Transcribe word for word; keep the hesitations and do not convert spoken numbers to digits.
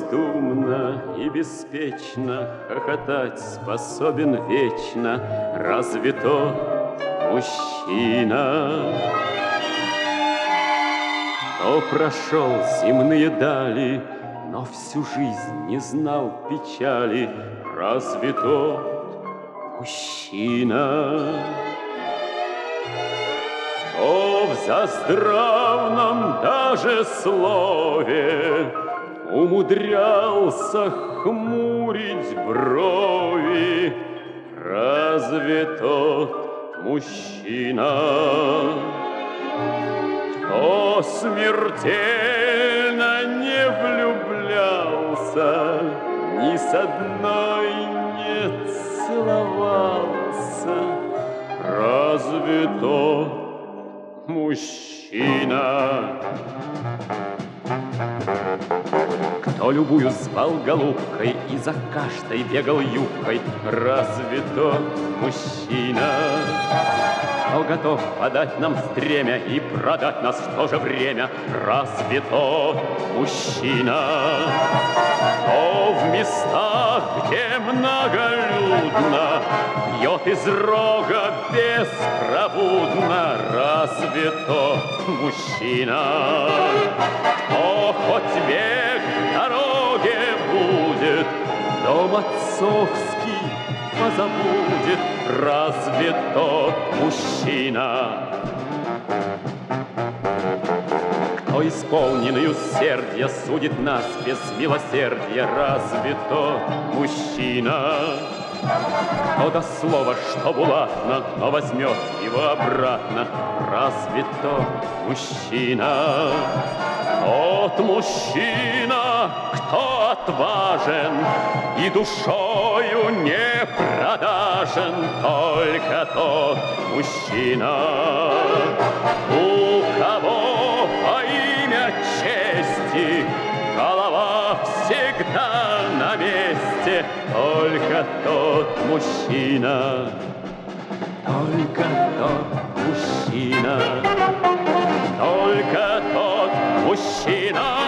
бездумно и беспечно хохотать способен вечно разве тот мужчина, кто прошел земные дали, но всю жизнь не знал печали, разве тот мужчина, кто в заздравном даже слове умудрялся хмурить брови, разве тот мужчина, кто смертельно не влюблялся, ни с одной не целовался, разве тот мужчина, кто любую звал голубкой и за каштой бегал юбкой, разве тот мужчина, кто готов подать нам стремя и продать нас в то же время, разве тот мужчина, кто в местах, где многолюдно, пьет из рога беспробудно, разве тот мужчина, кто хоть век в дороге будет, дом отцовский позабудет, разве тот мужчина, кто исполненный усердия судит нас без милосердия, разве тот мужчина, кто до слова, что булатно, но возьмет его обратно, разве тот мужчина, тот мужчина, кто отважен и душою не продажен, только тот мужчина, у кого во имя чести голова всегда на месте, только тот мужчина, только тот мужчина, только тот мужчина.